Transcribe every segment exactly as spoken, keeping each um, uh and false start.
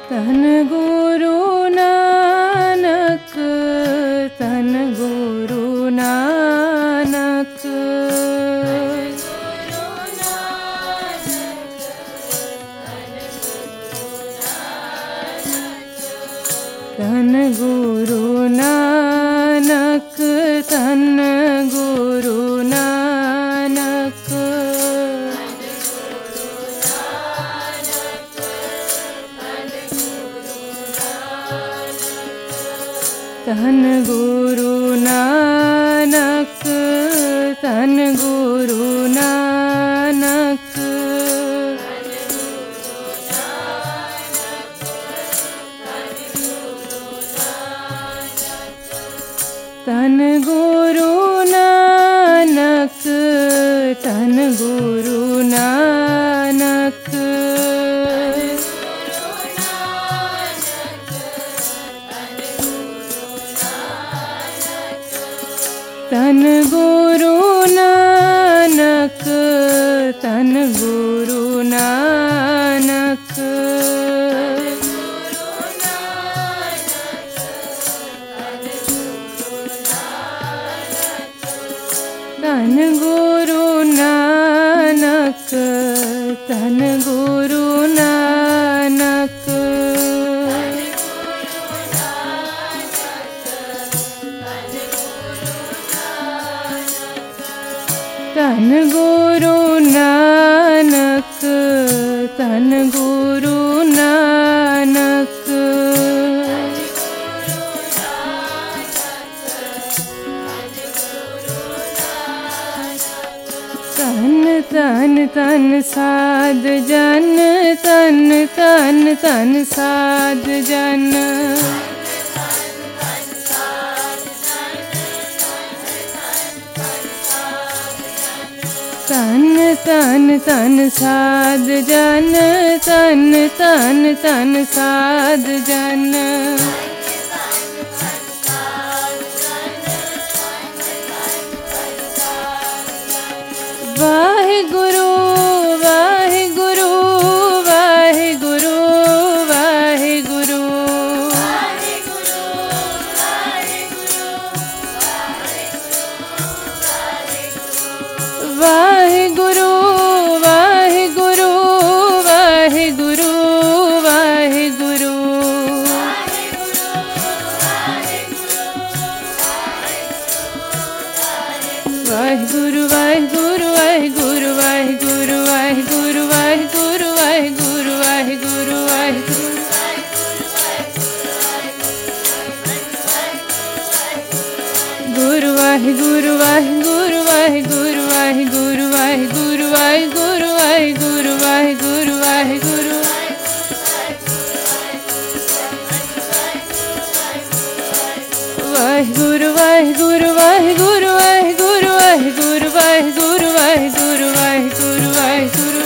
ਧੰਨ ਗੁਰੂ ਨਾਨਕ, ਧੰਨ ਗੁਰੂ ਨਾਨਕ। ਧੰਨ ਗੁਰੂ ਨਾਨਕ, ਧੰਨ ਗੁਰੂ ਨਾਨਕ। ਧੰਨ ਗੁਰੂ ਨਾਨਕ, ਧੰਨ ਗੁਰੂ ਨਾਨਕ। ਧੰਨ ਗੁਰੂ ਨਾਨਕ, ਧੰਨ ਗੁਰੂ ਨਾਨਕ। ਧੰਨ ਗੁਰੂ ਨਾਨਕ, ਧੰਨ ਗੁਰੂ ਨਾਨਕ। ਧੰਨ ਗੁਰੂ ਨਾਨਕ, ਧੰਨ ਗੁਰੂ ਨਾਨਕ। ਧੰਨ ਗੁਰੂ ਨਾਨਕ, ਧੰਨ ਗੁਰੂ ਨਾਨਕ। ਧੰਨ ਧੰਨ ਧੰਨ ਸਾਧ ਜਨ, ਧੰਨ ਧੰਨ ਧੰਨ ਸਾਧ ਜਨ। ਧੰਨ ਧੰਨ ਧੰਨ ਸਾਧ ਜਨ, ਧੰਨ ਧੰਨ ਧੰਨ ਸਾਧ ਜਨ। ਵਾਹਿਗੁਰੂ ਵਾਹਿਗੁਰੂ ਵਾਹਿਗੁਰੂ ਵਾਹਿਗੁਰੂ। ਵਾਹਿਗੁਰੂ ਵਾਹਿਗੁਰੂ ਵਾਹਿਗੁਰੂ ਵਾਹਿਗੁਰੂ। ਵਾਹਿਗੁਰੂ ਵਾਹਿਗੁਰੂ ਵਾਹਿਗੁਰੂ ਵਾਹਿਗੁਰੂ ਵਾਹਿਗੁਰੂ ਵਾਹਿਗੁਰੂ ਵਾਹਿਗੁਰੂ ਵਾਹਿਗੁਰੂ ਵਾਹਿਗੁਰੂ। ਗੁਰੂ ਵਾਹਿਗੁਰੂ ਵਾਹਿਗੁਰੂ ਵਾਹਿਗੁਰੂ ਵਾਹਿਗੁਰੂ ਵਾਹਿਗੁਰੂ ਵਾਹਿਗੁਰੂ ਵਾਹਿਗੁਰੂ ਵਾਹਿਗੁਰੂ ਵਾਹਿਗੁਰੂ। ਵਾਹਿਗੁਰੂ ਵਾਹਿਗੁਰੂ ਵਾਹਿਗੁਰੂ ਵਾਹਿਗੁਰੂ ਵਾਹਿਗੁਰੂ ਵਾਹਿਗੁਰੂ ਵਾਹਿਗੁਰੂ ਵਾਹਿਗੁਰੂ ਵਾਹਿਗੁਰੂ।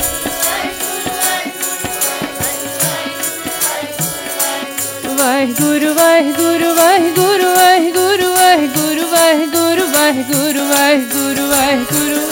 ਵਾਹਿਗੁਰੂ ਵਾਹਿਗੁਰੂ ਵਾਹਿਗੁਰੂ ਵਾਹਿਗੁਰੂ ਵਾਹਿਗੁਰੂ ਵਾਹਿਗੁਰੂ ਵਾਹਿਗੁਰੂ ਵਾਹਿਗੁਰੂ ਵਾਹਿਗੁਰੂ।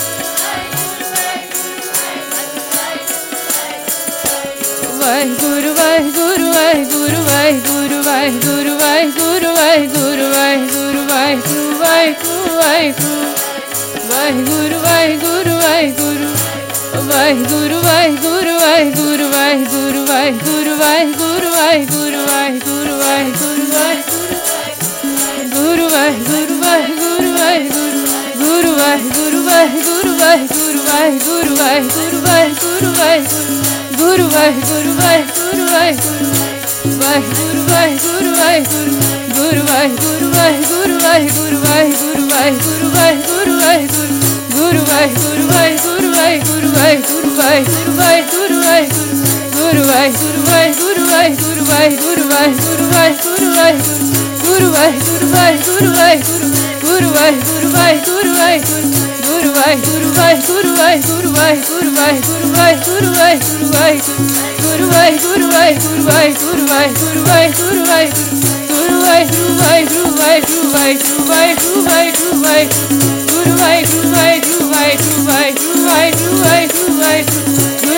ਵਾਹਿਗੁਰੂ ਵਾਹਿਗੁਰੂ ਵਾਹਿਗੁਰੂ ਵਾਹਿਗੁਰੂ ਵਾਹਿਗੁਰੂ ਵਾਹਿਗੁਰੂ ਵਾਹਿਗੁਰੂ ਵਾਹਿਗੁਰੂ ਵਾਹਿਗੁਰੂ ਵਾਹਿਗੁਰੂ ਵਾਹਿਗੁਰੂ। ਵਾਹਿਗੁਰੂ ਵਾਹਿਗੁਰੂ ਵਾਹਿਗੁਰੂ ਵਾਹਿਗੁਰੂ ਵਾਹਿਗੁਰੂ ਵਾਹਿਗੁਰੂ ਵਾਹਿਗੁਰੂ ਵਾਹਿਗੁਰੂ ਵਾਹਿਗੁਰੂ ਵਾਹਿਗੁਰੂ ਵਾਹਿਗੁਰੂ ਵਾਹਿਗੁਰੂ ਵਾਹਿਗੁਰੂ। ਗੁਰੂ ਵਾਹਿਗੁਰੂ ਵਾਹਿਗੁਰੂ ਵਾਹਿਗੁਰੂ ਗੁਰੂ ਵਾਹਿਗੁਰੂ ਵਾਹਿਗੁਰੂ ਵਾਹਿਗੁਰੂ ਵਾਹਿਗੁਰੂ ਵਾਹਿਗੁਰੂ ਵਾਹਿਗੁਰੂ ਵਾਹਿਗੁਰੂ। ਗੁਰੂ ਵਾਹਿਗੁਰੂ ਵਾਹਿਗੁਰੂ ਵਾਹਿਗੁਰੂ ਵਾਹਿਗੁਰੂ ਵਾਹਿਗੁਰੂ ਵਾਹਿਗੁਰੂ। ਗੁਰੂ ਵਾਹਿਗੁਰੂ ਵਾਹਿਗੁਰੂ ਵਾਹਿਗੁਰੂ ਵਾਹਿਗੁਰੂ ਵਾਹਿਗੁਰੂ ਵਾਹਿਗੁਰੂ ਵਾਹਿਗੁਰੂ। ਗੁਰੂ ਵਾਹਿਗੁਰੂ ਵਾਹਿਗੁਰੂ ਵਾਹਿਗੁਰੂ ਵਾਹਿਗੁਰੂ ਵਾਹਿਗੁਰੂ ਵਾਹਿਗੁਰੂ ਵਾਹਿਗੁਰੂ। ਗੁਰੂ ਵਾਹਿਗੁਰੂ ਵਾਹਿਗੁਰੂ ਵਾਹਿਗੁਰੂ ਵਾਹਿਗੁਰੂ ਵਾਹਿਗੁਰੂ ਵਾਹਿਗੁਰੂ ਵਾਹਿਗੁਰੂ। ਗੁਰੂ ਵਾਹਿਗੁਰੂ ਵਾਹਿਗੁਰੂ ਵਾਹਿਗੁਰੂ ਗੁਰੂ ਵਾਹਿਗੁਰੂ ਵਾਹਿਗੁਰੂ ਵਾਹਿਗੁਰੂ। ਗੁਰੂ ਵਾਹਿਗੁਰੂ ਵਾਹਿਗੁਰੂ ਵਾਹਿਗੁਰੂ ਵਾਹਿਗੁਰੂ ਵਾਹਿਗੁਰੂ ਵਾਹਿਗੁਰੂ ਵਾਹਿਗੁਰੂ ਵਾਹਿਗੁਰੂ। ਗੁਰੂ ਵਾਹਿਗੁਰੂ ਵਾਹਿਗੁਰੂ ਵਾਹਿਗੁਰੂ ਵਾਹਿਗੁਰੂ ਵਾਹਿਗੁਰੂ ਵਾਹਿਗੁਰੂ। ਗੁਰੂ ਵਾਹਿਗੁਰੂ ਵਾਹਿਗੁਰੂ ਵਾਹਿਗੁਰੂ ਵਾਹਿਗੁਰੂ ਵਾਹਿਗੁਰੂ ਵਾਹਿਗੁਰੂ ਵਾਹਿਗੁਰੂ। ਗੁਰੂ ਵਾਹਿਗੁਰੂ ਵਾਹਿਗੁਰੂ ਵਾਹਿਗੁਰੂ ਵਾਹਿਗੁਰੂ ਵਾਹਿਗੁਰੂ ਵਾਹਿਗੁਰੂ ਵਾਹਿਗੁਰੂ।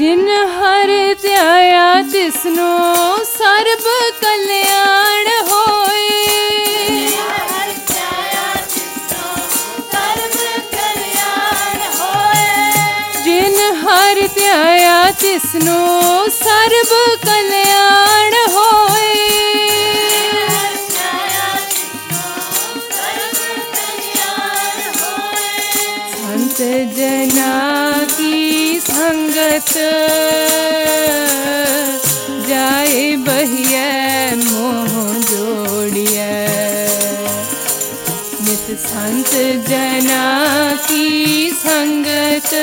जिन हर ध्याया तिसनो सर्ब कल्याण होए। जिन हर ध्याया तिसनो सर्ब कल्याण होए। संत जना की संगत जाए बहिए मोह जोड़िए। नित संत जना की संगत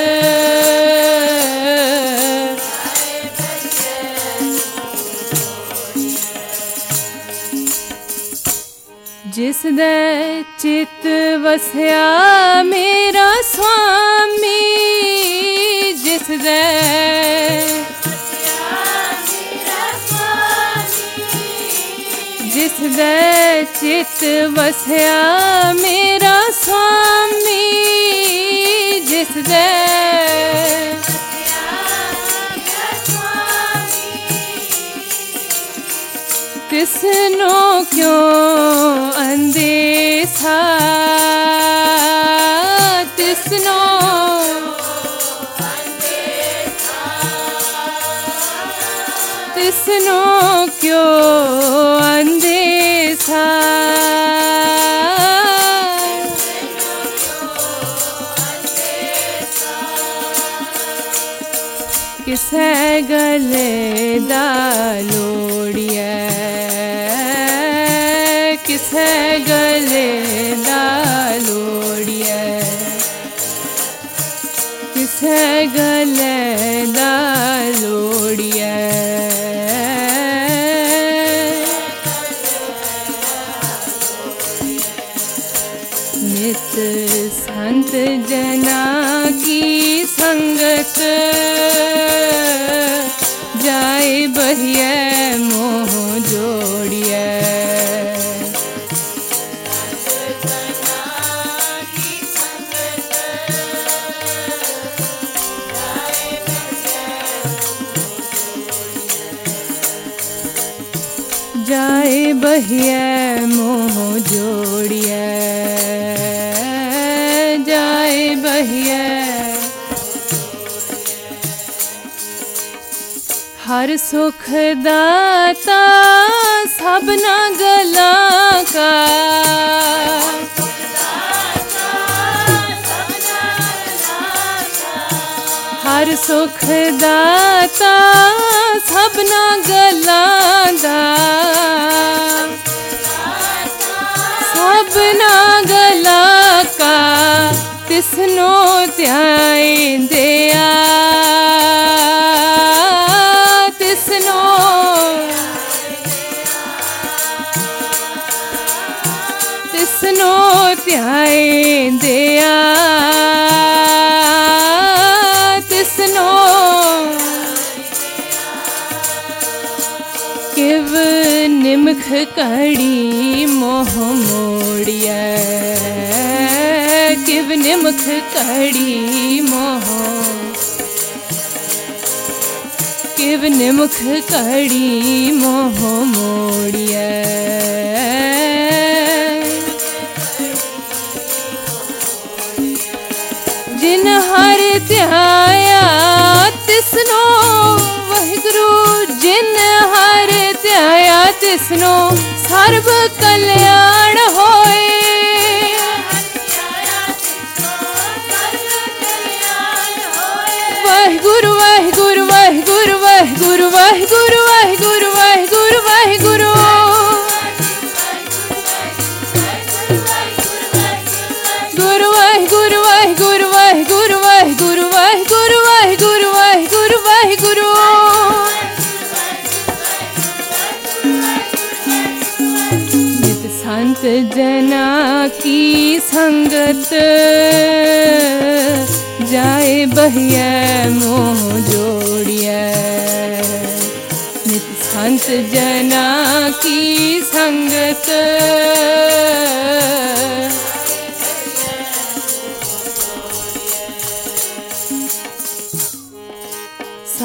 जिस दे चित वसया मेरा स्वामी। जिस दे जिस दे चित वसया मेरा स्वामी। जिस दे तिसनो क्यों अंदेशा। तिसनो तिसनो क्यों अंदेशा। किसे गले दा लोड़िए। किसे गले दा लोड़िए। किसे गले दा लोड़िए। नित संत जना की संगत जाए बहिए मोह जोड़िए। जाए बहिए मोह जोड़िए। जाए बहिए हर सुख दाता सबना गला का। हर सुख दाता सबना गला दा। सबना गला का तिसनो ध्याए दिया। तिसनो तिसनो ध्याए दिया। तिसनो किव निमख कड़ी मोह मोड़िए। किव निमख कड़ी मोह किव निमख कड़ी मोह मोड़िए। जिन हर ध्याया तिसनो वाहिगुरु। जिन हर ध्याया तिसनो सर्व कल्याण होए। वाहिगुरु वाहिगुरु वाहिगुरु वाहिगुरु वाहिगुरु वाहिगुरु वाहिगुरु वाहिगुरु। गुरु वाहिगुरु वाहिगुरु वाहिगुरु वाहिगुरु वाहिगुरु वाहिगुरु वाहिगुरु वाहिगुरु। नित संत जना की संगत जाए बहिए मोह जोड़िए। नित संत जना की संगत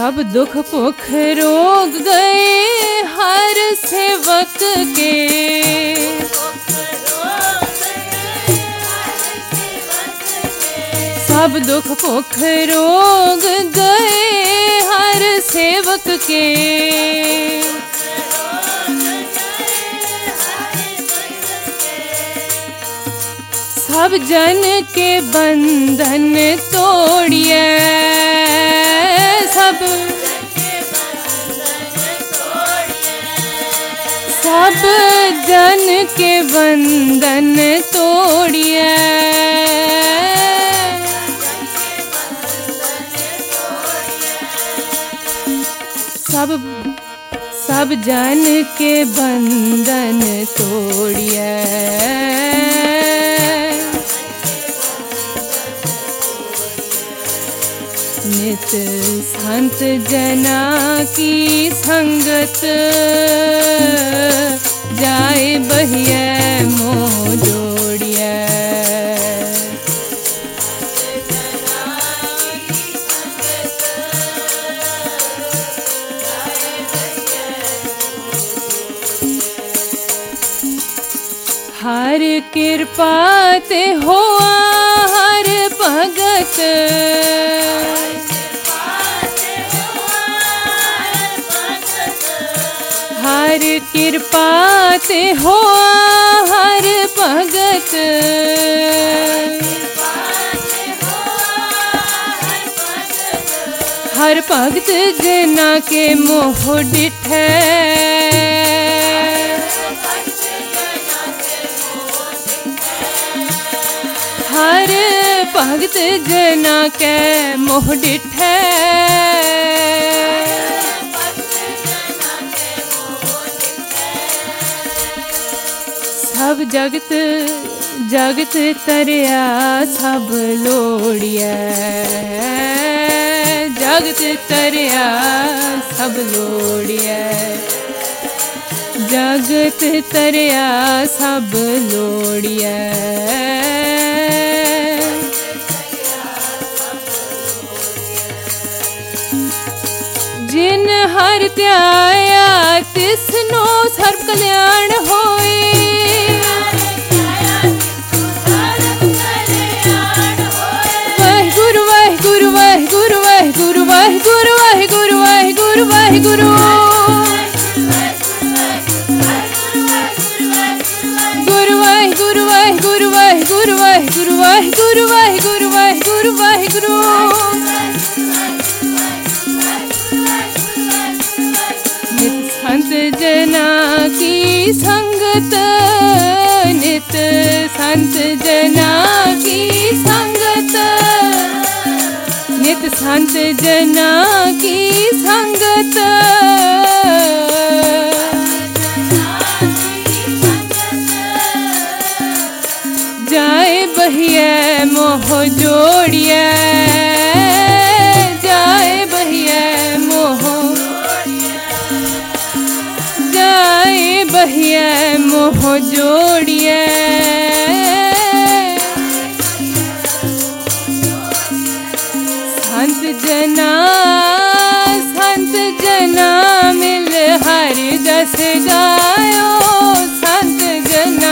सब दुख भुख रोग गए हर सेवक के, सब दुख भुख रोग गए हर सेवक के। सब जन के बंधन तोड़िए, सब सब जन के बंधन तोड़िए, सब सब जन के बंधन तोड़िए। नित संत जना की संगत जाए बहिए मोह जोड़िए। हर कृपा ते होआ हर भगत, हर कृपा ते होआ हर भगत, हर भगत जना के मोह डिठे, हर भगत जना के मोह डिठे। सब जगत जगत तरिया सब लोड़िए, जगत तरिया सब लोड़िए, जगत तरिया सब लोड़िए। जिन हर त्याया तिसनो सर्व कल्याण होए, वाहिगुरु वाहिगुरु वाहिगुरु वाहिगुरु वाहिगुरु वाहिगुरु वाहिगुरु वाहिगुरु, गुरु वाहिगुरु वाहिगुरु वाहिगुरु वाहिगुरु वाहिगुरु वाहिगुरु वाहिगुरु वाहिगुरु। नित संत जना की संगत, नित संत जना की संगत, नित संत जना की संगत जाए बहिए मोह जोड़िए, जाए बहिए मोह, जाए बहिए मोह जोड़िए। संत जना संत जना मिल हरि जस गायो, संत जना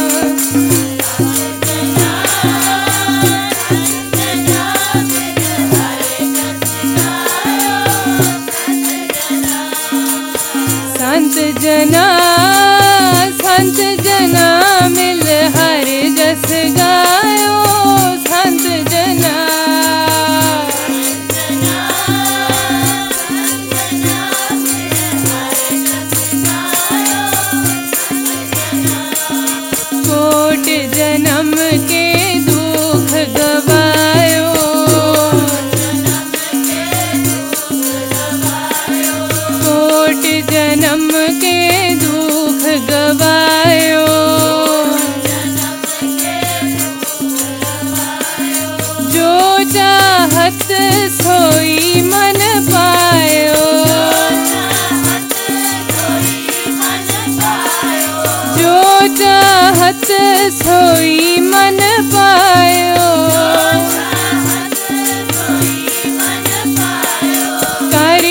संत जना संत जना मिल हरि जस गायो, संत जना कोट जन्म के दुख गवायो, कोट जन्म के दुख गवायो, जो चाहत सोई मन पायो, जो चाहत सोई मन पायो, कर